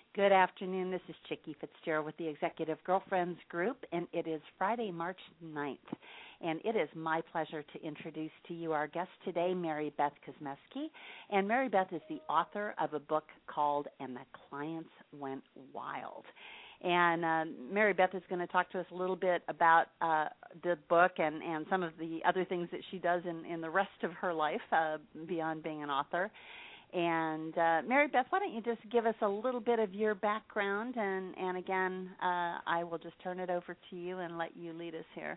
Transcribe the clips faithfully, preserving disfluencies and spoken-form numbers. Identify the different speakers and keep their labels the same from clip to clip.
Speaker 1: Good afternoon. This is Chickie Fitzgerald with the Executive Girlfriends Group, and it is Friday, March ninth. And it is my pleasure to introduce to you our guest today, Mary Beth Kosmeski. And Mary Beth is the author of a book called And the Clients Went Wild. And uh, Mary Beth is going to talk to us a little bit about uh, the book and, and some of the other things that she does in, in the rest of her life uh, beyond being an author. And uh, Mary Beth, why don't you just give us a little bit of your background, and, and again, uh, I will just turn it over to you and let you lead us here.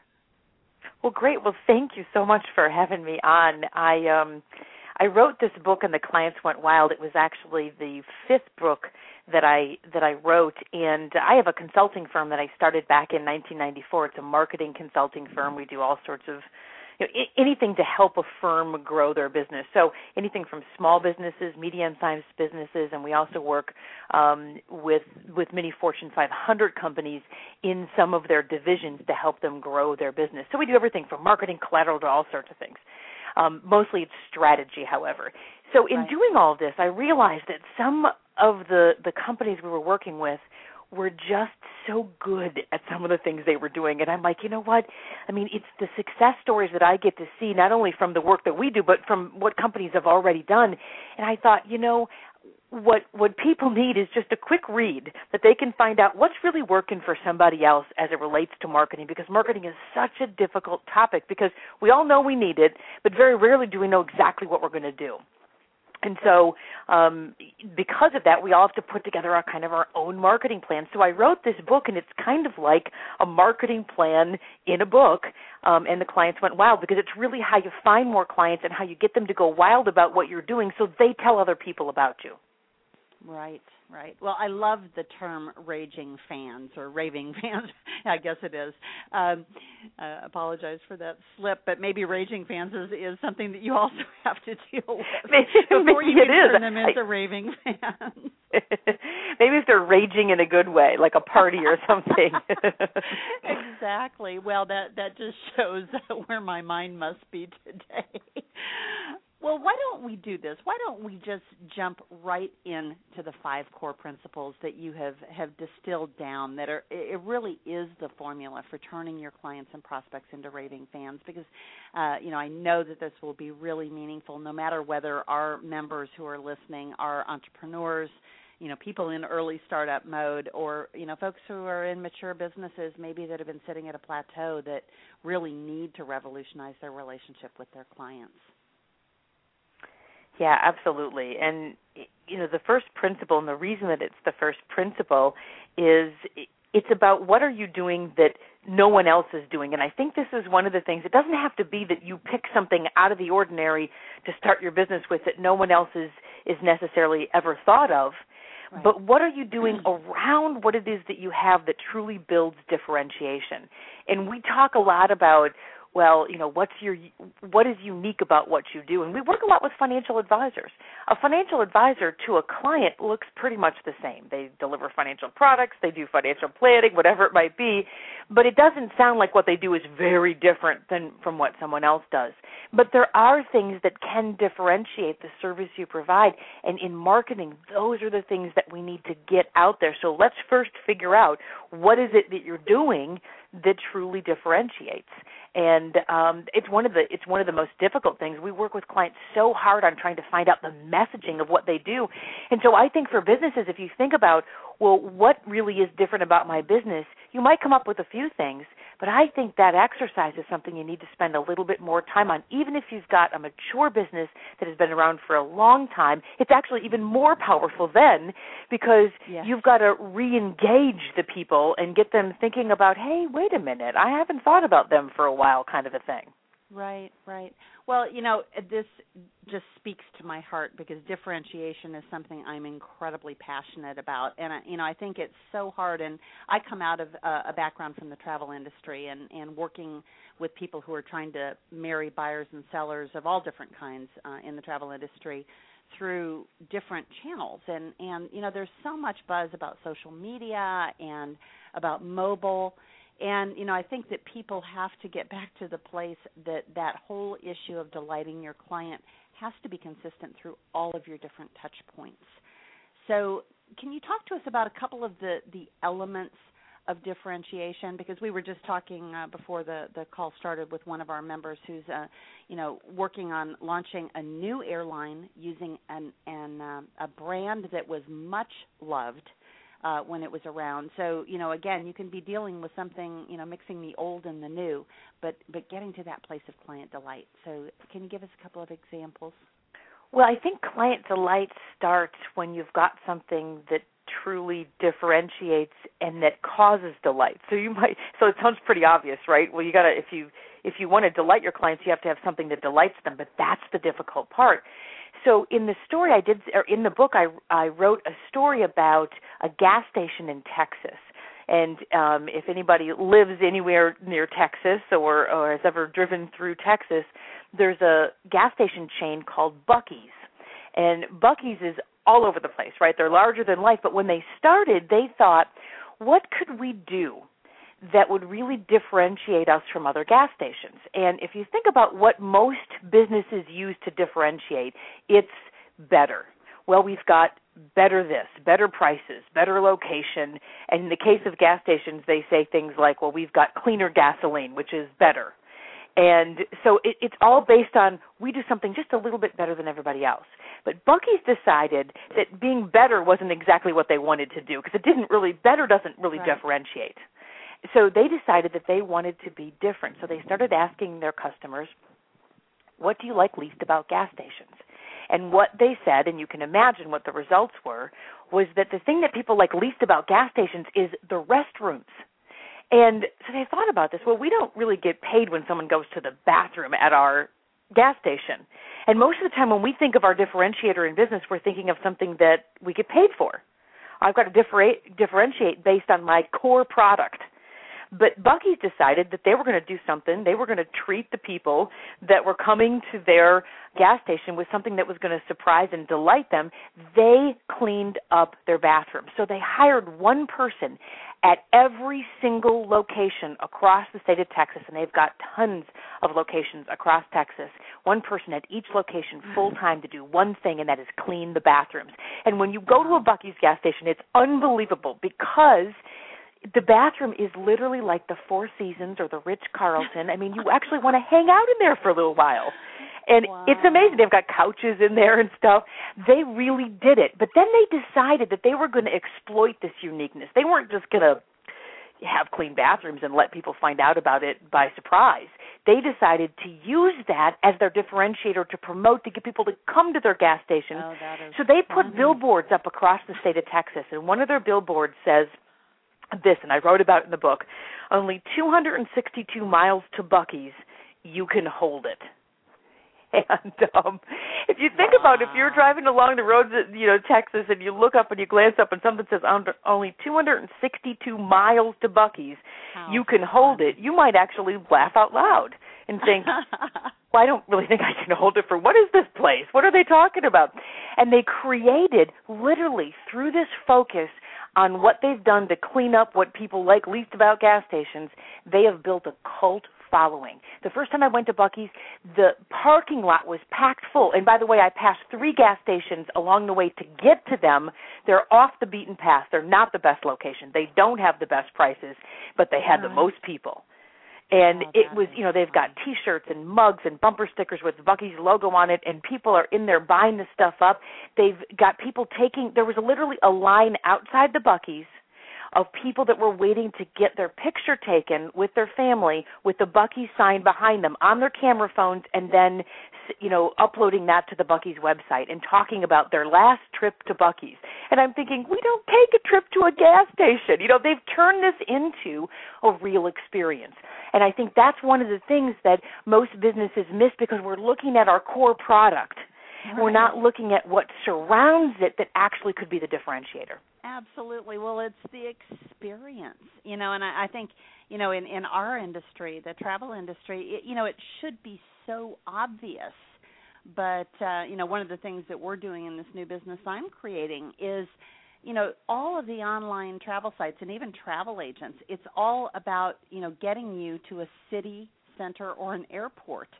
Speaker 2: Well, great. Well, thank you so much for having me on. I um, I wrote this book, and the Clients Went Wild. It was actually the fifth book that I that I wrote, and I have a consulting firm that I started back in nineteen ninety-four. It's a marketing consulting firm. We do all sorts of You know, anything to help a firm grow their business. So anything from small businesses, medium-sized businesses, and we also work um, with with many Fortune five hundred companies in some of their divisions to help them grow their business. So we do everything from marketing, collateral, to all sorts of things. Um, mostly it's strategy, however. So in
Speaker 1: Right.
Speaker 2: doing all this, I realized that some of the, the companies we were working with were just so good at some of the things they were doing. And I'm like, you know what? I mean, it's the success stories that I get to see, not only from the work that we do, but from what companies have already done. And I thought, you know, what what people need is just a quick read that they can find out what's really working for somebody else as it relates to marketing, because marketing is such a difficult topic because we all know we need it, but very rarely do we know exactly what we're going to do. And so um, because of that, we all have to put together our kind of our own marketing plan. So I wrote this book, and it's kind of like a marketing plan in a book, um, and the Clients Went Wild, because it's really how you find more clients and how you get them to go wild about what you're doing so they tell other people about you.
Speaker 1: Right, right. Well, I love the term raging fans or raving fans. I guess it is. Um, uh, apologize for that slip, but maybe raging fans is, is something that you also have to deal with
Speaker 2: maybe,
Speaker 1: before
Speaker 2: maybe
Speaker 1: you
Speaker 2: it
Speaker 1: can
Speaker 2: is.
Speaker 1: turn them into
Speaker 2: I,
Speaker 1: raving fans.
Speaker 2: Maybe if they're raging in a good way, like a party or something.
Speaker 1: Exactly. Well, that, that just shows where my mind must be today. Well, why don't we do this? Why don't we just jump right into the five core principles that you have, have distilled down that are, it really is the formula for turning your clients and prospects into raving fans, because, uh, you know, I know that this will be really meaningful no matter whether our members who are listening are entrepreneurs, you know, people in early startup mode, or, you know, folks who are in mature businesses maybe that have been sitting at a plateau that really need to revolutionize their relationship with their clients.
Speaker 2: Yeah, absolutely. And, you know, the first principle, and the reason that it's the first principle is it's about what are you doing that no one else is doing. And I think this is one of the things. It doesn't have to be that you pick something out of the ordinary to start your business with that no one else is, is necessarily ever thought of. Right. But what are you doing around what it is that you have that truly builds differentiation? And we talk a lot about, well, you know, what's your what is unique about what you do? And we work a lot with financial advisors. A financial advisor to a client looks pretty much the same. They deliver financial products, they do financial planning, whatever it might be, but it doesn't sound like what they do is very different than from what someone else does. But there are things that can differentiate the service you provide, and in marketing, those are the things that we need to get out there. So let's first figure out what is it that you're doing that truly differentiates. And um, it's one of the it's one of the most difficult things. We work with clients so hard on trying to find out the messaging of what they do. And so I think for businesses, if you think about, well, what really is different about my business, you might come up with a few things, but I think that exercise is something you need to spend a little bit more time on. Even if you've got a mature business that has been around for a long time, it's actually even more powerful then, because yes. you've got to re-engage the people and get them thinking about, hey, wait a minute, I haven't thought about them for a while, kind of a thing.
Speaker 1: Right, right. Well, you know, this just speaks to my heart because differentiation is something I'm incredibly passionate about. And, you know, I think it's so hard. And I come out of uh, a background from the travel industry and, and working with people who are trying to marry buyers and sellers of all different kinds uh, in the travel industry through different channels. And, and, you know, there's so much buzz about social media and about mobile. And, you know, I think that people have to get back to the place that that whole issue of delighting your client has to be consistent through all of your different touch points. So can you talk to us about a couple of the, the elements of differentiation? Because we were just talking uh, before the, the call started with one of our members who's, uh, you know, working on launching a new airline using an, an uh, a brand that was much loved uh, when it was around. So, you know, again, you can be dealing with something, you know, mixing the old and the new, but but getting to that place of client delight. So, can you give us a couple of examples?
Speaker 2: Well, I think client delight starts when you've got something that truly differentiates and that causes delight. So you might so it sounds pretty obvious, right? Well, you got to if you if you want to delight your clients, you have to have something that delights them, but that's the difficult part. So in the story I did or in the book I I wrote a story about a gas station in Texas. And um, if anybody lives anywhere near Texas or, or has ever driven through Texas, there's a gas station chain called Buc-ee's. And Buc-ee's is all over the place, right? They're larger than life. But when they started, they thought, what could we do that would really differentiate us from other gas stations? And if you think about what most businesses use to differentiate, it's better. Well, we've got better this, better prices, better location. And in the case of gas stations, they say things like, well, we've got cleaner gasoline, which is better. And so it, it's all based on we do something just a little bit better than everybody else. But Buc-ee's decided that being better wasn't exactly what they wanted to do because it didn't really, better doesn't really right. differentiate. So they decided that they wanted to be different. So they started asking their customers, what do you like least about gas stations? And what they said, and you can imagine what the results were, was that the thing that people like least about gas stations is the restrooms. And so they thought about this. Well, we don't really get paid when someone goes to the bathroom at our gas station. And most of the time when we think of our differentiator in business, we're thinking of something that we get paid for. I've got to differ- differentiate based on my core product. But Buc-ee's decided that they were going to do something. They were going to treat the people that were coming to their gas station with something that was going to surprise and delight them. They cleaned up their bathroom. So they hired one person at every single location across the state of Texas, and they've got tons of locations across Texas, one person at each location full-time to do one thing, and that is clean the bathrooms. And when you go to a Buc-ee's gas station, it's unbelievable because the bathroom is literally like the Four Seasons or the Ritz-Carlton. I mean, you actually want to hang out in there for a little while. And wow. It's amazing. They've got couches in there and stuff. They really did it. But then they decided that they were going to exploit this uniqueness. They weren't just going to have clean bathrooms and let people find out about it by surprise. They decided to use that as their differentiator to promote, to get people to come to their gas stations.
Speaker 1: Oh, that is
Speaker 2: so they put
Speaker 1: funny.
Speaker 2: billboards up across the state of Texas, and one of their billboards says this, and I wrote about it in the book, only two hundred sixty-two miles to Buc-ee's, you can hold it. And um, if you think wow. about it, if you're driving along the roads of, you know, Texas, and you look up and you glance up and something says only two hundred sixty-two miles to Buc-ee's, How you can fun. hold it, you might actually laugh out loud and think, well, I don't really think I can hold it for, what is this place? What are they talking about? And they created, literally, through this focus on what they've done to clean up what people like least about gas stations, they have built a cult following. The first time I went to Buc-ee's, the parking lot was packed full. And by the way, I passed three gas stations along the way to get to them. They're off the beaten path. They're not the best location. They don't have the best prices, but they had the most people. And oh, it was, you know, they've got T-shirts and mugs and bumper stickers with the Buc-ee's logo on it, and people are in there buying the stuff up. They've got people taking, there was literally a line outside the Buc-ee's of people that were waiting to get their picture taken with their family with the Buc-ee's sign behind them on their camera phones, and then, you know, uploading that to the Buc-ee's website and talking about their last trip to Buc-ee's. And I'm thinking, we don't take a trip to a gas station. You know, they've turned this into a real experience. And I think that's one of the things that most businesses miss because we're looking at our core product. Right. We're not looking at what surrounds it that actually could be the differentiator.
Speaker 1: Absolutely. Well, it's the experience, you know, and I, I think, you know, in, in our industry, the travel industry, it, you know, it should be so obvious. But, uh, you know, one of the things that we're doing in this new business I'm creating is, you know, all of the online travel sites and even travel agents, it's all about, you know, getting you to a city center or an airport.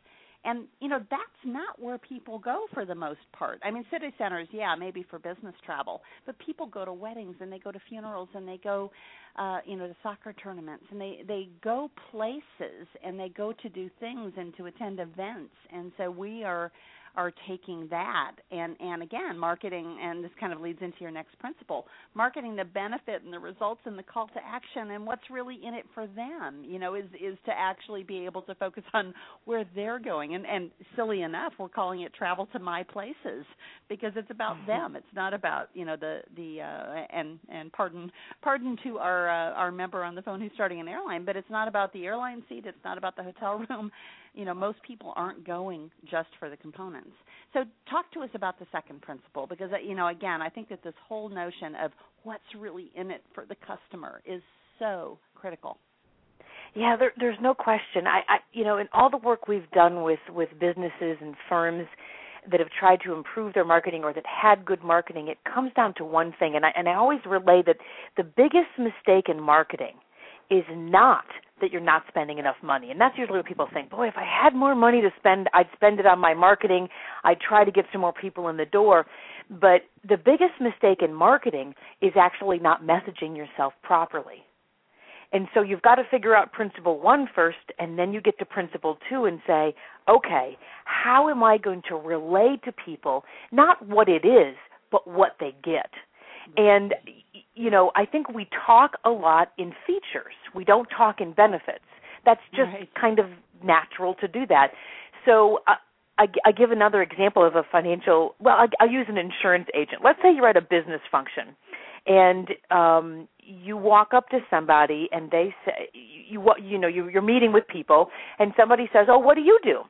Speaker 1: And, you know, that's not where people go for the most part. I mean, city centers, yeah, maybe for business travel, but people go to weddings and they go to funerals and they go, uh, you know, to soccer tournaments, and they, they go places and they go to do things and to attend events. And so we are are taking that and, and again, marketing, and this kind of leads into your next principle, marketing the benefit and the results and the call to action and what's really in it for them, you know, is, is to actually be able to focus on where they're going. And, and silly enough, we're calling it Travel to My Places because it's about mm-hmm. them. It's not about, you know, the, the uh, and, and pardon pardon to our, uh, our member on the phone who's starting an airline, but it's not about the airline seat. It's not about the hotel room. You know, most people aren't going just for the components. So talk to us about the second principle because, you know, again, I think that this whole notion of what's really in it for the customer is so critical.
Speaker 2: Yeah, there, there's no question. I, I, you know, in all the work we've done with, with businesses and firms that have tried to improve their marketing or that had good marketing, it comes down to one thing, and I, and I always relay that the biggest mistake in marketing is not that you're not spending enough money. And that's usually what people think, boy, if I had more money to spend, I'd spend it on my marketing. I'd try to get some more people in the door. But the biggest mistake in marketing is actually not messaging yourself properly. And so you've got to figure out principle one first, and then you get to principle two and say, okay, how am I going to relay to people not what it is, but what they get? And, you know, I think we talk a lot in features. We don't talk in benefits. That's just right. kind of natural to do that. So uh, I, I give another example of a financial, well, I, I'll use an insurance agent. Let's say you're at a business function, and um, you walk up to somebody, and they say, you, you know, you're meeting with people, and somebody says, oh, what do you do?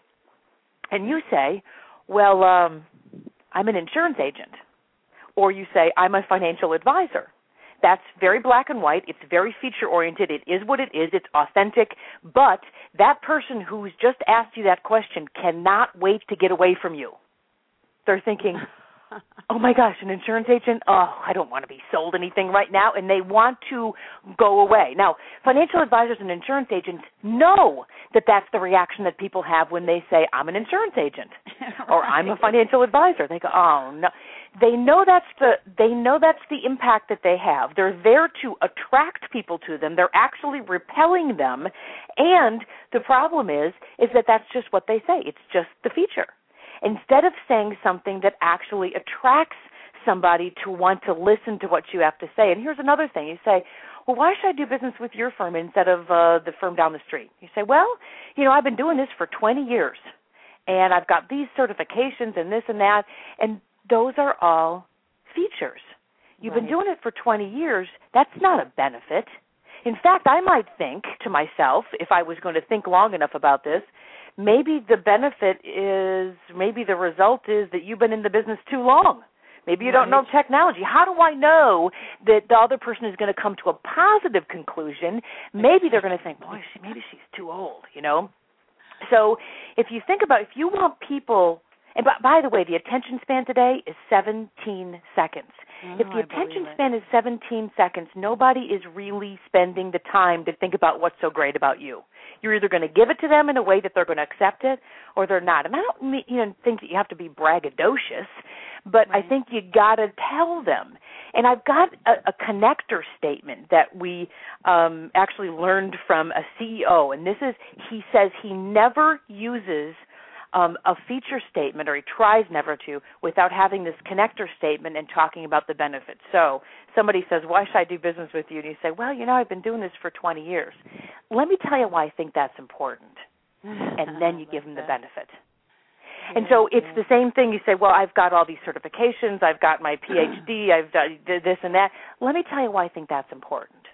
Speaker 2: And you say, well, um, I'm an insurance agent. Or you say, I'm a financial advisor. That's very black and white. It's very feature-oriented. It is what it is. It's authentic. But that person who's just asked you that question cannot wait to get away from you. They're thinking, oh, my gosh, an insurance agent? Oh, I don't want to be sold anything right now. And they want to go away. Now, financial advisors and insurance agents know that that's the reaction that people have when they say, I'm an insurance agent right. or I'm a financial advisor. They go, oh, no. They know that's the they know that's the impact that they have. They're there to attract people to them. They're actually repelling them. And the problem is, is that that's just what they say. It's just the feature. Instead of saying something that actually attracts somebody to want to listen to what you have to say. And here's another thing. You say, well, why should I do business with your firm instead of uh, the firm down the street? You say, well, you know, I've been doing this for twenty years, and I've got these certifications and this and that, and those are all features. You've right. been doing it for twenty years. That's not a benefit. In fact, I might think to myself, if I was going to think long enough about this, maybe the benefit is, maybe the result is that you've been in the business too long. Maybe you right. don't know technology. How do I know that the other person is going to come to a positive conclusion? Maybe they're going to think, boy, she, maybe she's too old, you know? So if you think about, if you want people, and by, by the way, the attention span today is seventeen seconds. Oh, if the I attention span is seventeen seconds, nobody is really spending the time to think about what's so great about you. You're either going to give it to them in a way that they're going to accept it, or they're not. And I don't mean, you know, think that you have to be braggadocious, but right. I think you got to tell them. And I've got a, a connector statement that we um, actually learned from a C E O, and this is, he says he never uses Um, a feature statement, or he tries never to, without having this connector statement and talking about the benefits. So somebody says, why should I do business with you? And you say, well, you know, I've been doing this for twenty years. Let me tell you why I think that's important. And then you give them the benefit. Yeah, and so it's yeah. the same thing. You say, well, I've got all these certifications. I've got my P H D. I've done this and that. Let me tell you why I think that's important.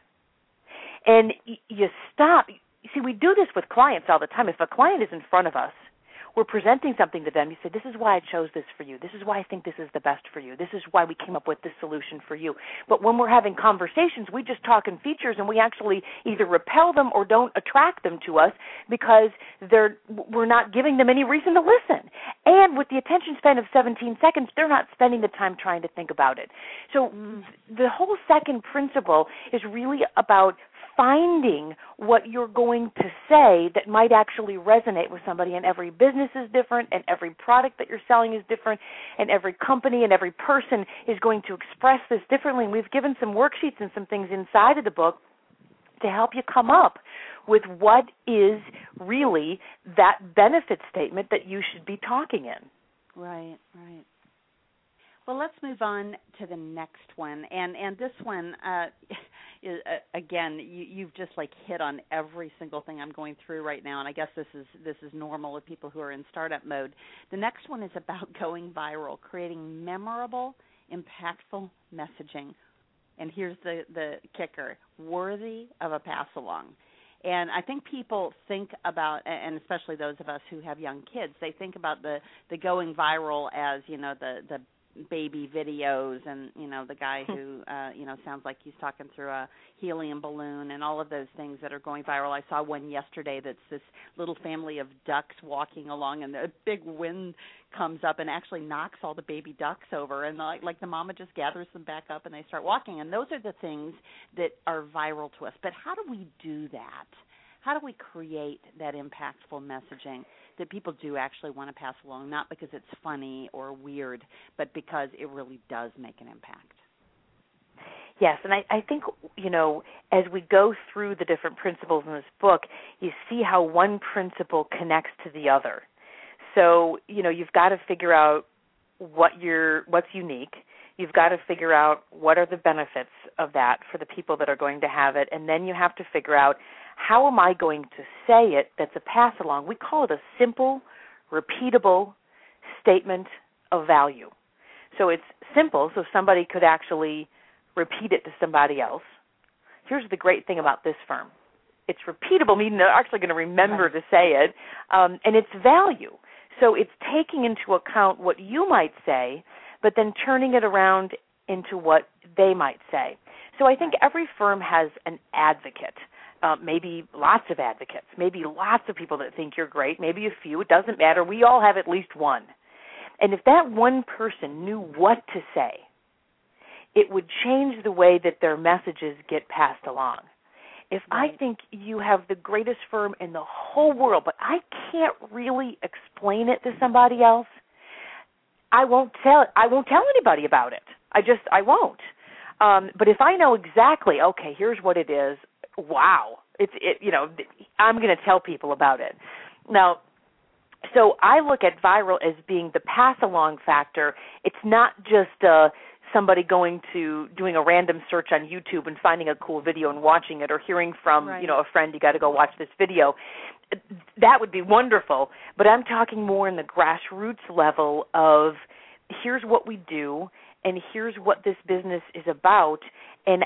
Speaker 2: And you stop. You see, we do this with clients all the time. If a client is in front of us, we're presenting something to them. You say, this is why I chose this for you. This is why I think this is the best for you. This is why we came up with this solution for you. But when we're having conversations, we just talk in features, and we actually either repel them or don't attract them to us because they're we're not giving them any reason to listen. And with the attention span of seventeen seconds, they're not spending the time trying to think about it. So mm. the whole second principle is really about finding what you're going to say that might actually resonate with somebody. And every business is different, and every product that you're selling is different, and every company and every person is going to express this differently. And we've given some worksheets and some things inside of the book to help you come up with what is really that benefit statement that you should be talking in.
Speaker 1: Right, right. Well, let's move on to the next one, and and this one, uh, is, uh, again, you, you've just like hit on every single thing I'm going through right now, and I guess this is this is normal with people who are in startup mode. The next one is about going viral, creating memorable, impactful messaging, and here's the the kicker: worthy of a pass along. And I think people think about, and especially those of us who have young kids, they think about the the going viral as, you know, the the baby videos and, you know, the guy who, uh, you know, sounds like he's talking through a helium balloon and all of those things that are going viral. I saw one yesterday that's this little family of ducks walking along, and a big wind comes up and actually knocks all the baby ducks over, and like, like the mama just gathers them back up and they start walking. And those are the things that are viral to us. But how do we do that? How do we create that impactful messaging that people do actually want to pass along, not because it's funny or weird, but because it really does make an impact?
Speaker 2: Yes, and I, I think, you know, as we go through the different principles in this book, you see how one principle connects to the other. So, you know, you've got to figure out what you're, what's unique. You've got to figure out what are the benefits of that for the people that are going to have it, and then you have to figure out, how am I going to say it that's a pass-along? We call it a simple, repeatable statement of value. So it's simple, so somebody could actually repeat it to somebody else. Here's the great thing about this firm. It's repeatable, meaning they're actually going to remember right. to say it, um, and it's value. So it's taking into account what you might say, but then turning it around into what they might say. So I think every firm has an advocate. Uh, maybe lots of advocates, maybe lots of people that think you're great, maybe a few. It doesn't matter. We all have at least one. And if that one person knew what to say, it would change the way that their messages get passed along. If right. I think you have the greatest firm in the whole world, but I can't really explain it to somebody else, I won't tell. I won't tell anybody about it. I just I won't. Um, but if I know exactly, okay, here's what it is. Wow, it's it. You know, I'm going to tell people about it. Now, so I look at viral as being the pass-along factor. It's not just uh, somebody going to doing a random search on YouTube and finding a cool video and watching it, or hearing from right. you know a friend, you got to go watch this video. That would be wonderful. But I'm talking more in the grassroots level of here's what we do, and here's what this business is about, and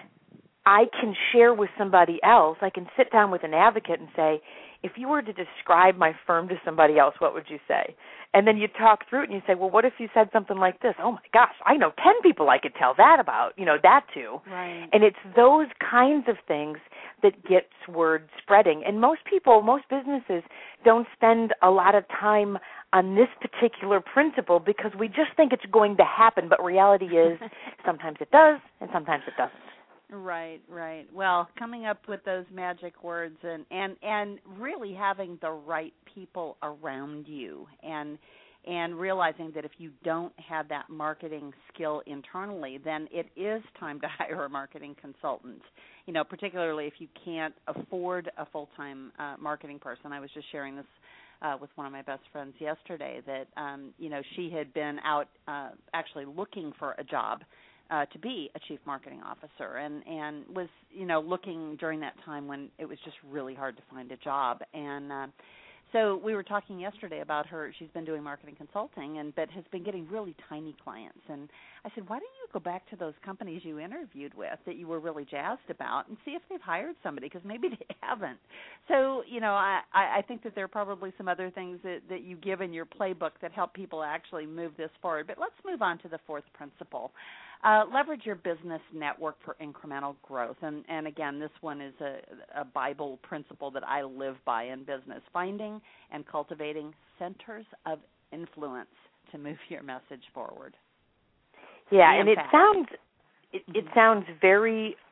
Speaker 2: I can share with somebody else. I can sit down with an advocate and say, if you were to describe my firm to somebody else, what would you say? And then you talk through it and you say, well, what if you said something like this? Oh, my gosh, I know ten people I could tell that about, you know, that too.
Speaker 1: Right.
Speaker 2: And it's those kinds of things that gets word spreading. And most people, most businesses don't spend a lot of time on this particular principle because we just think it's going to happen. But reality is sometimes it does and sometimes it doesn't.
Speaker 1: Right, right. Well, coming up with those magic words and, and, and really having the right people around you, and and realizing that if you don't have that marketing skill internally, then it is time to hire a marketing consultant. You know, particularly if you can't afford a full-time uh, marketing person. I was just sharing this uh, with one of my best friends yesterday that, um, you know, she had been out uh, actually looking for a job Uh, to be a chief marketing officer, and, and was, you know, looking during that time when it was just really hard to find a job. And uh, so we were talking yesterday about her. She's been doing marketing consulting, and but has been getting really tiny clients. And I said, why don't you go back to those companies you interviewed with that you were really jazzed about and see if they've hired somebody, because maybe they haven't. So, you know, I, I think that there are probably some other things that, that you give in your playbook that help people actually move this forward. But let's move on to the fourth principle. Uh, leverage your business network for incremental growth. And, and again, this one is a, a Bible principle that I live by in business, finding and cultivating centers of influence to move your message forward.
Speaker 2: Yeah, and it sounds it, it sounds very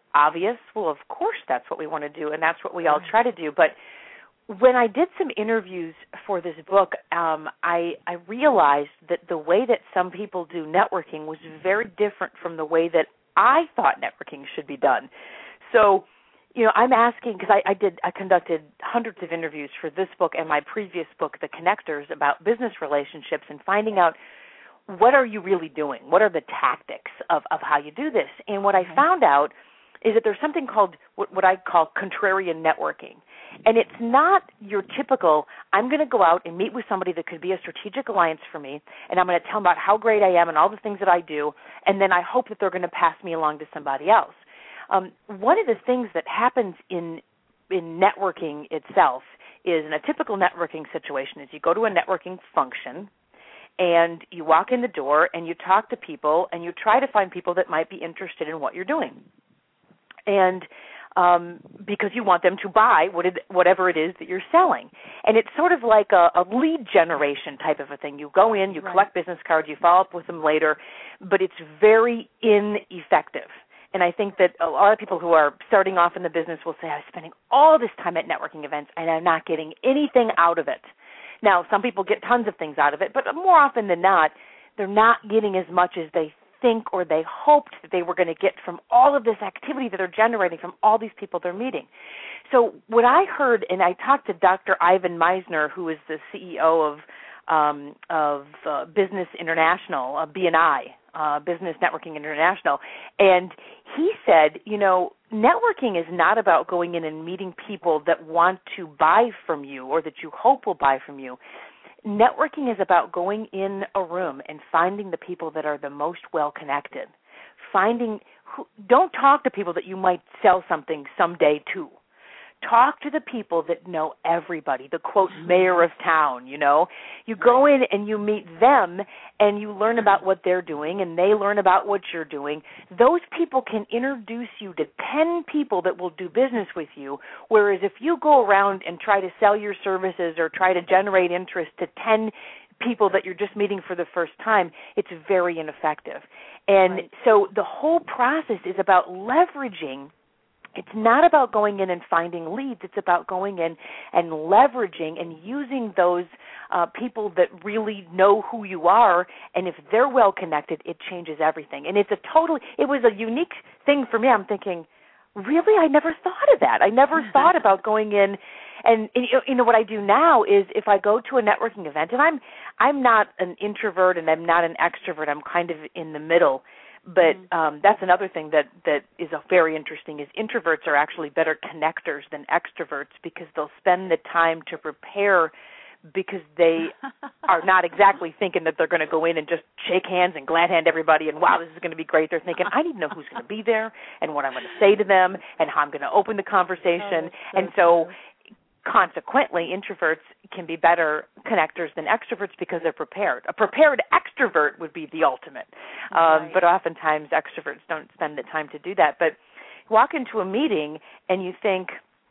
Speaker 2: obvious. Well, of course that's what we want to do, and that's what we all try to do. But when I did some interviews for this book, um, I, I realized that the way that some people do networking was very different from the way that I thought networking should be done. So, you know, I'm asking, because I, I did, I conducted hundreds of interviews for this book and my previous book, The Connectors, about business relationships and finding out what are you really doing? What are the tactics of, of how you do this? And what I found out is that there's something called what, what I call contrarian networking. And it's not your typical, I'm going to go out and meet with somebody that could be a strategic alliance for me, and I'm going to tell them about how great I am and all the things that I do, and then I hope that they're going to pass me along to somebody else. Um, one of the things that happens in in networking itself is, in a typical networking situation, is you go to a networking function, and you walk in the door, and you talk to people, and you try to find people that might be interested in what you're doing. And um, because you want them to buy what it, whatever it is that you're selling. And it's sort of like a, a lead generation type of a thing. You go in, you
Speaker 1: right.
Speaker 2: collect business cards, you follow up with them later, but it's very ineffective. And I think that a lot of people who are starting off in the business will say, I'm spending all this time at networking events, and I'm not getting anything out of it. Now, some people get tons of things out of it, but more often than not, they're not getting as much as they think or they hoped that they were going to get from all of this activity that they're generating from all these people they're meeting. So what I heard, and I talked to Doctor Ivan Meisner, who is the C E O of um, of uh, Business International, uh, B N I, uh, Business Networking International, and he said, you know, networking is not about going in and meeting people that want to buy from you or that you hope will buy from you. Networking is about going in a room and finding the people that are the most well-connected. Finding, who, don't talk to people that you might sell something someday to. Talk to the people that know everybody, the, quote, mayor of town, you know. You go in and you meet them and you learn about what they're doing and they learn about what you're doing. Those people can introduce you to ten people that will do business with you, whereas if you go around and try to sell your services or try to generate interest to ten people that you're just meeting for the first time, it's very ineffective. And
Speaker 1: right.
Speaker 2: so the whole process is about leveraging. It's not about going in and finding leads. It's about going in and leveraging and using those uh, people that really know who you are. And if they're well connected, it changes everything. And it's a totally, it was a unique thing for me. I'm thinking, really? I never thought of that. I never thought about going in. And, and you know what I do now is if I go to a networking event, and I'm I'm not an introvert and I'm not an extrovert. I'm kind of in the middle. But um, that's another thing that, that is a very interesting is introverts are actually better connectors than extroverts because they'll spend the time to prepare because they are not exactly thinking that they're going to go in and just shake hands and glad hand everybody and, wow, this is going to be great. They're thinking, I need to know who's going to be there and what I'm going to say to them and how I'm going to open the conversation. Oh, so and so true. Consequently, introverts can be better connectors than extroverts because they're prepared. A prepared extrovert would be the ultimate, um, right. but oftentimes extroverts don't spend the time to do that. But you walk into a meeting and you think,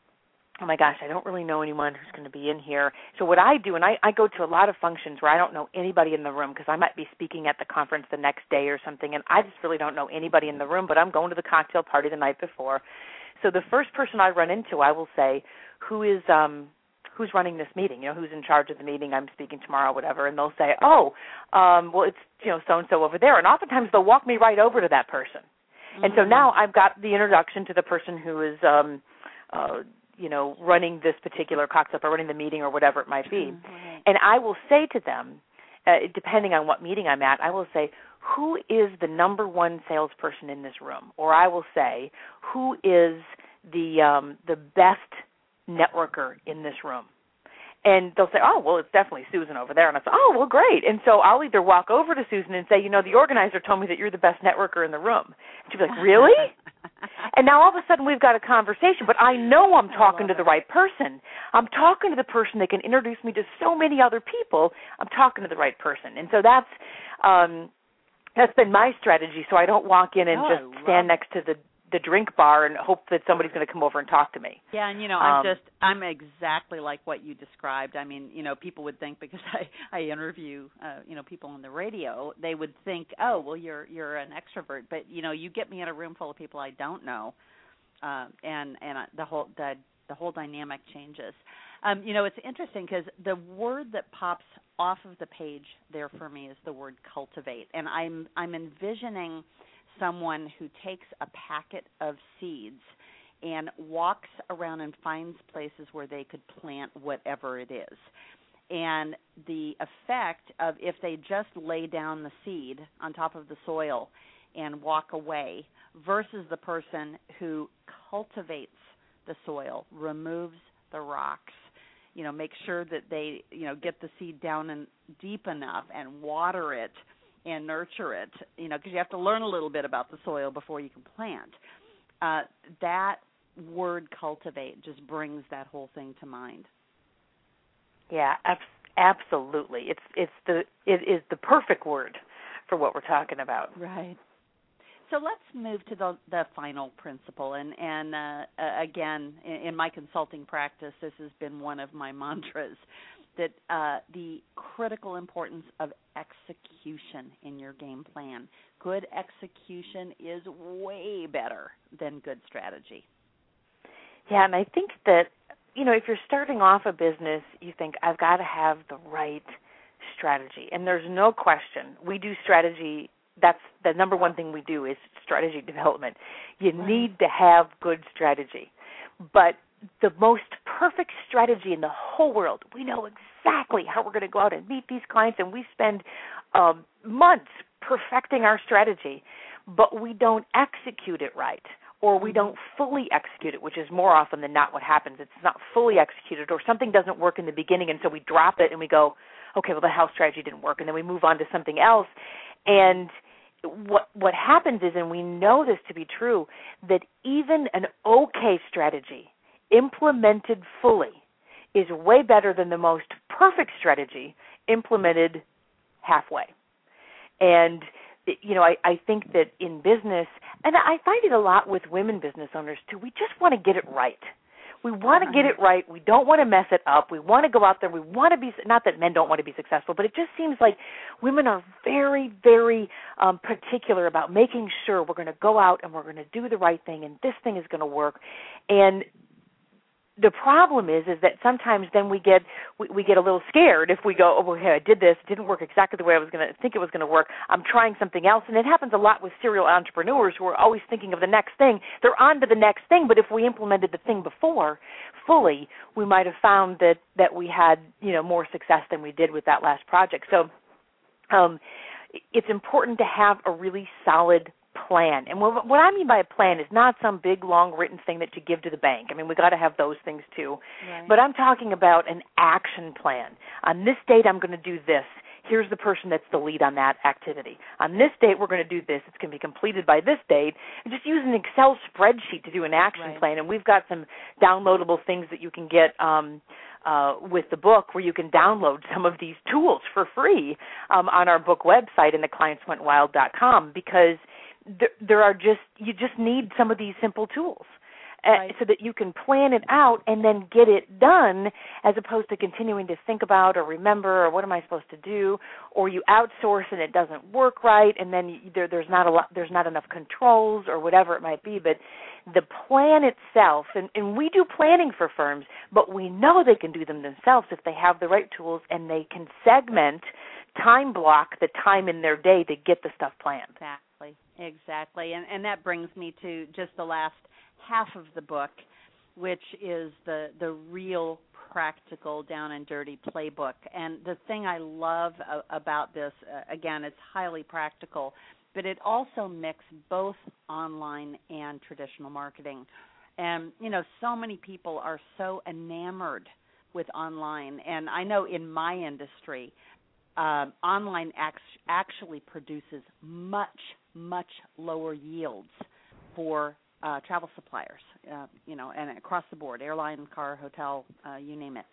Speaker 2: oh, my gosh, I don't really know anyone who's going to be in here. So what I do, and I, I go to a lot of functions where I don't know anybody in the room because I might be speaking at the conference the next day or something, and I just really don't know anybody in the room, but I'm going to the cocktail party the night before. So the first person I run into, I will say, who is um, who's running this meeting? You know, who's in charge of the meeting? I'm speaking tomorrow, whatever. And they'll say, oh, um, well, it's you know so and so over there. And oftentimes they'll walk me right over to that person. Mm-hmm. And so now I've got the introduction to the person who is, um, uh, you know, running this particular cocktail or running the meeting or whatever it might be. Mm-hmm. And I will say to them, uh, depending on what meeting I'm at, I will say, who is the number one salesperson in this room? Or I will say, who is the um, the best networker in this room? And they'll say, oh, well, it's definitely Susan over there. And I say, oh, well, great. And so I'll either walk over to Susan and say, you know, the organizer told me that you're the best networker in the room. And she'll be like, really? And now all of a sudden we've got a conversation, but I know I'm talking to the right person. I'm talking to the person that can introduce me to so many other people. I'm talking to the right person. And so that's um, that's been my strategy, so I don't walk in and oh, just stand next to the the drink bar and hope that somebody's going to come over and talk to me.
Speaker 1: Yeah, and, you know, I'm um, just, I'm exactly like what you described. I mean, you know, people would think because I, I interview, uh, you know, people on the radio, they would think, oh, well, you're you're an extrovert. But, you know, you get me in a room full of people I don't know, uh, and and uh, the whole the the whole dynamic changes. Um, you know, it's interesting because the word that pops off of the page there for me is the word cultivate, and I'm I'm envisioning someone who takes a packet of seeds and walks around and finds places where they could plant whatever it is. And the effect of if they just lay down the seed on top of the soil and walk away versus the person who cultivates the soil, removes the rocks, you know, make sure that they, you know, get the seed down and deep enough and water it and nurture it, you know, because you have to learn a little bit about the soil before you can plant. Uh, that word cultivate just brings that whole thing to mind.
Speaker 2: Yeah, ab- absolutely. It's it's the it is the perfect word for what we're talking about.
Speaker 1: Right. So let's move to the the final principle, and and uh, again, in, in my consulting practice, this has been one of my mantras, that uh, the critical importance of execution in your game plan. Good execution is way better than good strategy.
Speaker 2: Yeah, and I think that, you know, if you're starting off a business, you think, I've got to have the right strategy. And there's no question. We do strategy. That's the number one thing we do is strategy development. You
Speaker 1: Right.
Speaker 2: need to have good strategy. But the most perfect strategy in the whole world, we know exactly how we're going to go out and meet these clients, and we spend um, months perfecting our strategy, but we don't execute it right, or we don't fully execute it, which is more often than not what happens. It's not fully executed, or something doesn't work in the beginning, and so we drop it and we go, okay, well, the house strategy didn't work, and then we move on to something else. And what what happens is, and we know this to be true, that even an okay strategy implemented fully is way better than the most perfect strategy implemented halfway. And, you know, I, I think that in business, and I find it a lot with women business owners too, we just want to get it right. We want to get it right. We don't want to mess it up. We want to go out there. We want to be, not that men don't want to be successful, but it just seems like women are very, very um, particular about making sure we're going to go out and we're going to do the right thing and this thing is going to work. And the problem is, is that sometimes then we get we, we get a little scared if we go, oh, okay, I did this, it didn't work exactly the way I was going to think it was going to work. I'm trying something else, and it happens a lot with serial entrepreneurs who are always thinking of the next thing. They're on to the next thing, but if we implemented the thing before fully, we might have found that that we had, you know, more success than we did with that last project. So, um, it's important to have a really solid plan. And what, what I mean by a plan is not some big, long written thing that you give to the bank. I mean, we've got to have those things too.
Speaker 1: Right.
Speaker 2: But I'm talking about an action plan. On this date, I'm going to do this. Here's the person that's the lead on that activity. On this date, we're going to do this. It's going to be completed by this date. And just use an Excel spreadsheet to do an action
Speaker 1: Right.
Speaker 2: plan. And we've got some downloadable things that you can get um, uh, with the book where you can download some of these tools for free um, on our book website in the clients went wild dot com, because There, there are just, you just need some of these simple tools uh,
Speaker 1: right.
Speaker 2: so that you can plan it out and then get it done, as opposed to continuing to think about or remember or what am I supposed to do, or you outsource and it doesn't work right, and then you, there, there's not a lot, there's not enough controls or whatever it might be. But the plan itself, and, and we do planning for firms, but we know they can do them themselves if they have the right tools and they can segment, time block the time in their day to get the stuff planned.
Speaker 1: Exactly, exactly. And, and that brings me to just the last half of the book, which is the, the real practical down and dirty playbook. And the thing I love uh, about this, uh, again, it's highly practical, but it also mixes both online and traditional marketing. And, you know, so many people are so enamored with online. And I know in my industry, Um, online act- actually produces much, much lower yields for uh, travel suppliers, uh, you know, and across the board, airline, car, hotel, uh, you name it.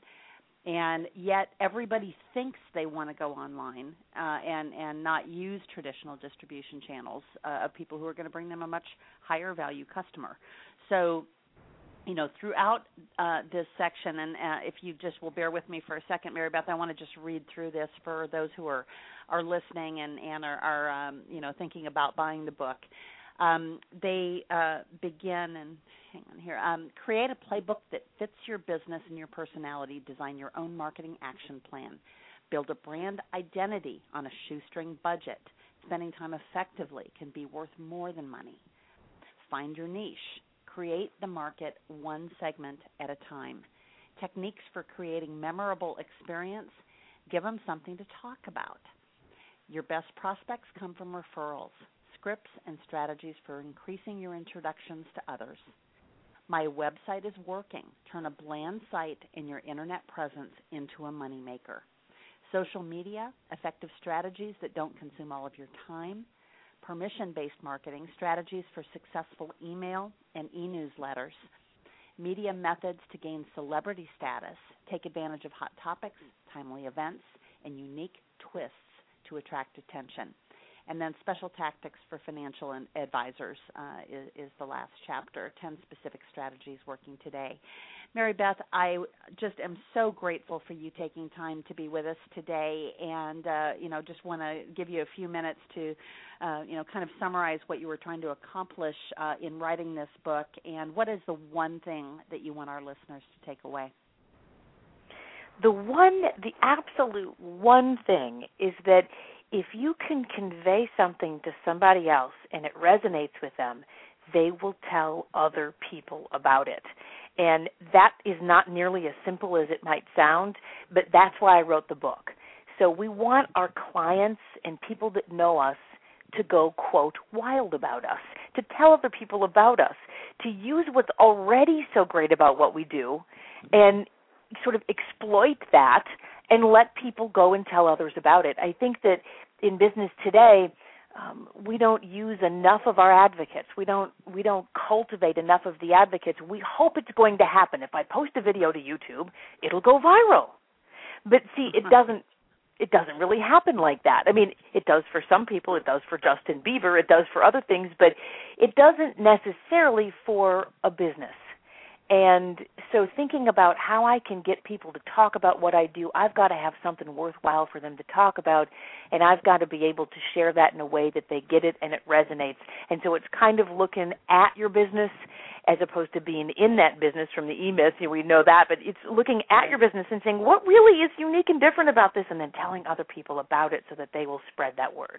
Speaker 1: And yet everybody thinks they want to go online uh, and, and not use traditional distribution channels uh, of people who are going to bring them a much higher value customer. So, you know, throughout uh, this section, and uh, if you just will bear with me for a second, Mary Beth, I want to just read through this for those who are, are listening and, and are, are um, you know, thinking about buying the book. Um, they uh, begin, and hang on here, um, create a playbook that fits your business and your personality. Design your own marketing action plan. Build a brand identity on a shoestring budget. Spending time effectively can be worth more than money. Find your niche. Create the market one segment at a time. Techniques for creating memorable experience. Give them something to talk about. Your best prospects come from referrals, scripts, and strategies for increasing your introductions to others. My website is working. Turn a bland site and your internet presence into a moneymaker. Social media, effective strategies that don't consume all of your time. Permission-based marketing, strategies for successful email and e-newsletters. Media methods to gain celebrity status. Take advantage of hot topics, timely events, and unique twists to attract attention. And then special tactics for financial and advisors uh, is, is the last chapter, ten specific strategies working today. Mary Beth, I just am so grateful for you taking time to be with us today, and uh, you know, just want to give you a few minutes to, uh, you know, kind of summarize what you were trying to accomplish uh, in writing this book, and what is the one thing that you want our listeners to take away?
Speaker 2: The one, the absolute one thing is that if you can convey something to somebody else and it resonates with them, they will tell other people about it. And that is not nearly as simple as it might sound, but that's why I wrote the book. So we want our clients and people that know us to go, quote, wild about us, to tell other people about us, to use what's already so great about what we do and sort of exploit that and let people go and tell others about it. I think that in business today, um, we don't use enough of our advocates. We don't we don't cultivate enough of the advocates. We hope it's going to happen. If I post a video to YouTube, it'll go viral. But see, it doesn't it doesn't really happen like that. I mean, it does for some people. It does for Justin Bieber. It does for other things. But it doesn't necessarily for a business. And so thinking about how I can get people to talk about what I do, I've got to have something worthwhile for them to talk about, and I've got to be able to share that in a way that they get it and it resonates. And so it's kind of looking at your business as opposed to being in that business from the E-Myth. You know, we know that, but it's looking at your business and saying, what really is unique and different about this, and then telling other people about it so that they will spread that word.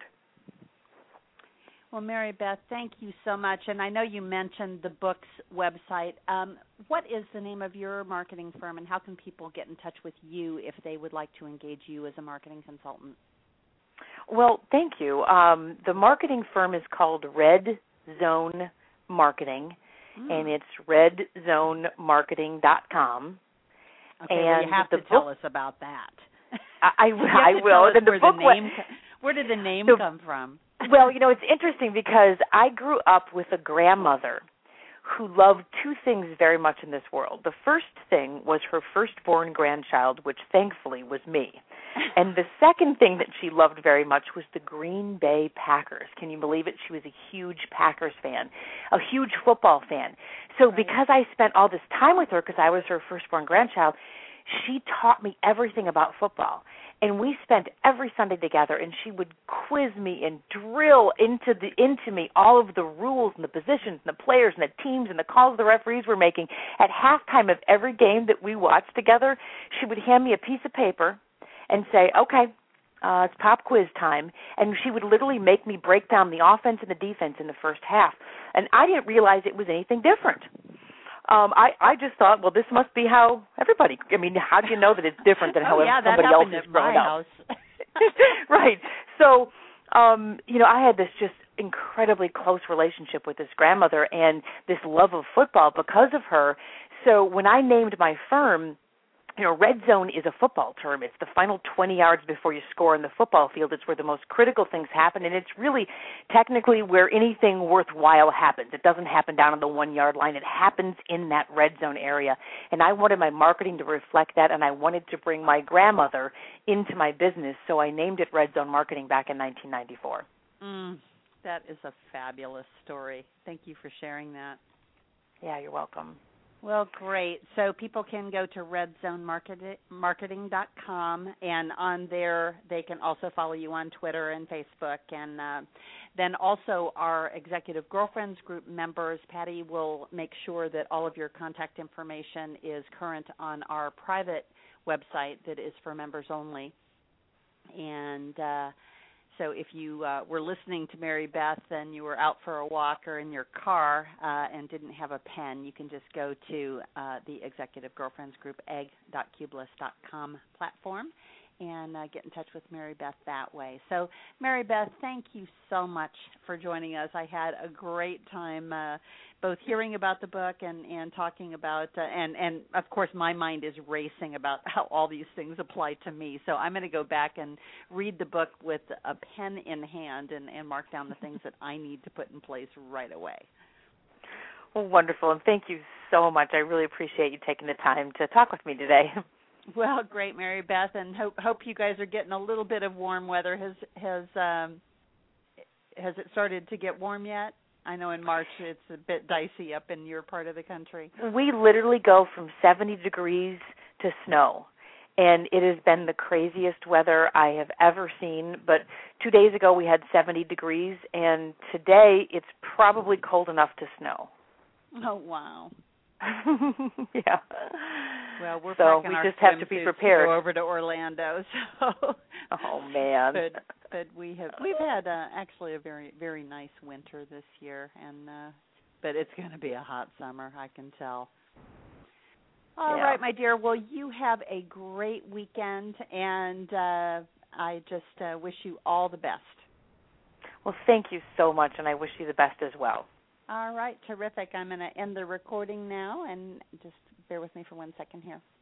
Speaker 1: Well, Mary Beth, thank you so much. And I know you mentioned the book's website. Um, what is the name of your marketing firm, and how can people get in touch with you if they would like to engage you as a marketing consultant?
Speaker 2: Well, thank you. Um, the marketing firm is called Red Zone Marketing, mm. and it's red zone marketing dot com.
Speaker 1: Okay,
Speaker 2: and
Speaker 1: well, you have to
Speaker 2: book,
Speaker 1: tell us about that.
Speaker 2: I, I, I will.
Speaker 1: And the
Speaker 2: where,
Speaker 1: book
Speaker 2: the name,
Speaker 1: was, where did the name
Speaker 2: the,
Speaker 1: come from?
Speaker 2: Well, you know, it's interesting because I grew up with a grandmother who loved two things very much in this world. The first thing was her firstborn grandchild, which thankfully was me. And the second thing that she loved very much was the Green Bay Packers. Can you believe it? She was a huge Packers fan, a huge football fan. So right. because I spent all this time with her, because I was her firstborn grandchild, she taught me everything about football. And we spent every Sunday together, and she would quiz me and drill into the into me all of the rules and the positions and the players and the teams and the calls the referees were making. At halftime of every game that we watched together, she would hand me a piece of paper and say, okay, uh, it's pop quiz time. And she would literally make me break down the offense and the defense in the first half. And I didn't realize it was anything different. Um, I, I just thought, well, this must be how everybody, I mean, how do you know that it's different than how
Speaker 1: oh, yeah,
Speaker 2: somebody else is growing up? Right. So, um, you know, I had this just incredibly close relationship with this grandmother and this love of football because of her. So when I named my firm, you know, red zone is a football term. It's the final twenty yards before you score in the football field. It's where the most critical things happen, and it's really technically where anything worthwhile happens. It doesn't happen down on the one-yard line. It happens in that red zone area, and I wanted my marketing to reflect that, and I wanted to bring my grandmother into my business, so I named it Red Zone Marketing back in nineteen ninety-four.
Speaker 1: Mm, that is a fabulous story. Thank you for sharing that.
Speaker 2: Yeah, you're welcome.
Speaker 1: Well, great. So people can go to red zone marketing dot com, and on there they can also follow you on Twitter and Facebook. And uh, then also our Executive Girlfriends Group members, Patty will make sure that all of your contact information is current on our private website that is for members only. And uh, so if you uh, were listening to Mary Beth and you were out for a walk or in your car uh, and didn't have a pen, you can just go to uh, the Executive Girlfriends Group egg dot cubeless dot com platform and uh, get in touch with Mary Beth that way. So, Mary Beth, thank you so much for joining us. I had a great time uh, both hearing about the book and, and talking about, uh, and, and, of course, my mind is racing about how all these things apply to me. So I'm going to go back and read the book with a pen in hand and, and mark down the things that I need to put in place right away.
Speaker 2: Well, wonderful, and thank you so much. I really appreciate you taking the time to talk with me today.
Speaker 1: Well, great, Mary Beth, and hope hope you guys are getting a little bit of warm weather. Has has um, has it started to get warm yet? I know in March it's a bit dicey up in your part of the country.
Speaker 2: We literally go from seventy degrees to snow, and it has been the craziest weather I have ever seen. But two days ago we had seventy degrees, and today it's probably cold enough to snow.
Speaker 1: Oh, wow.
Speaker 2: Yeah.
Speaker 1: Well, we're
Speaker 2: so
Speaker 1: packing
Speaker 2: we
Speaker 1: our
Speaker 2: just have to be prepared.
Speaker 1: To go over to Orlando. So.
Speaker 2: Oh man.
Speaker 1: But but we have we've had uh, actually a very very nice winter this year, and uh, but it's going to be a hot summer, I can tell. All
Speaker 2: yeah.
Speaker 1: right, my dear. Well, you have a great weekend, and uh, I just uh, wish you all the best.
Speaker 2: Well, thank you so much, and I wish you the best as well.
Speaker 1: All right, terrific. I'm going to end the recording now, and just bear with me for one second here.